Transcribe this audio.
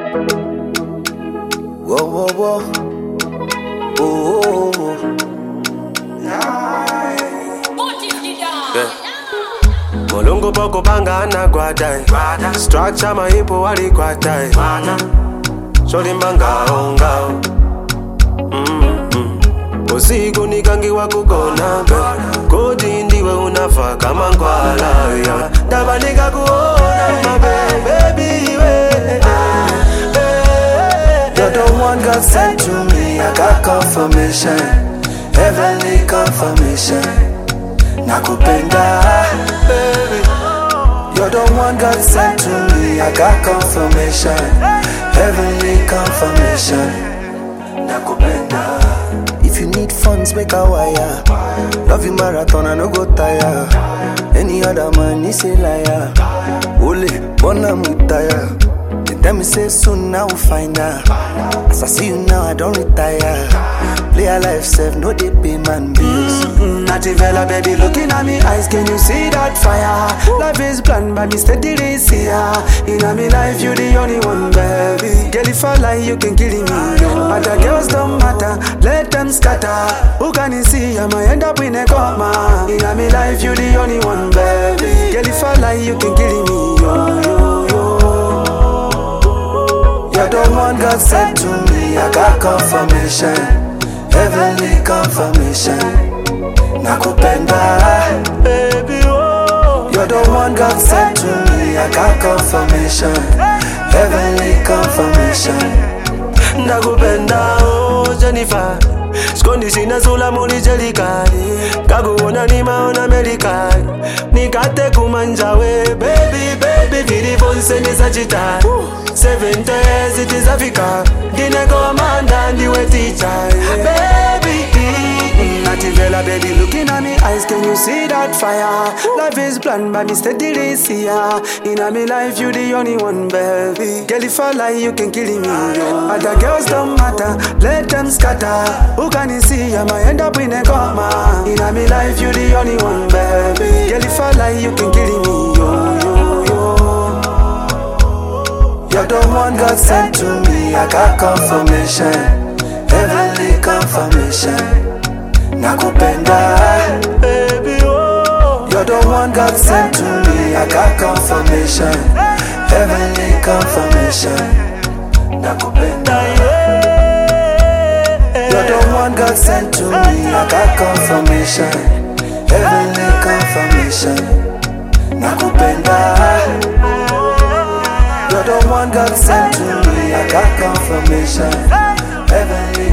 Whoa, whoa, whoa. Oh, oh, oh. Yeah. Molungu poko panga na guadai. Structure mahipo wali guadai. Shori manga ongao. Usiku nikangiwa kukona kodi ndiwe unafa kama ngwala. Tabanika kuona my baby we. You're the one God sent to me. I got confirmation, heavenly confirmation. Nakupenda, baby. You're the one God sent to me. I got confirmation, heavenly confirmation. Nakupenda. If you need funds, make a wire. Love you marathon, I no go tire. Any other man is a liar. Ole, bona mutaya. They tell me say soon I will find her. As I see you now, I don't retire. Play a life safe, no they pay man bills. Nativella, baby, looking at me eyes, can you see that fire? Life is planned by me, steady this here. In my life, you the only one, baby. Girl, if I lie, you can kill me. Other girls don't matter, let them scatter. Who can you see? I might end up in a coma. In my life, you the only one, baby. Girl, if I lie, you can kill me. You're the one God sent to me. I got confirmation, heavenly confirmation. Nakupenda, baby, oh. You're the one God sent to me. I got confirmation, heavenly confirmation. Nakupenda, oh Jennifer. Skondi sina sula muli jelikali. Kaguona ni maona medikali. Nikate kumanjawe, baby, baby. Vidi vonse ni sajita. 7 days it is Africa. Dine commander ndiwe teacher, baby. Nativella, baby, looking at me eyes, can you see that fire? Life is planned by me, steady this here. In my life, you the only one, baby. Girl, if I lie, you can kill me. Other girls don't matter, let them scatter. Who can you see? I might end up in a coma. In my life, you the only one, baby. Girl, if I lie, you can kill me. You're the one God sent to me. I got confirmation, heavenly confirmation. Nakupenda, baby, oh. You're the one God sent to me. I got confirmation, heavenly confirmation. Nakupenda, you're the one God sent to me. I got confirmation, heavenly confirmation. Nakupenda. You're the one God sent to me. I got confirmation, heavenly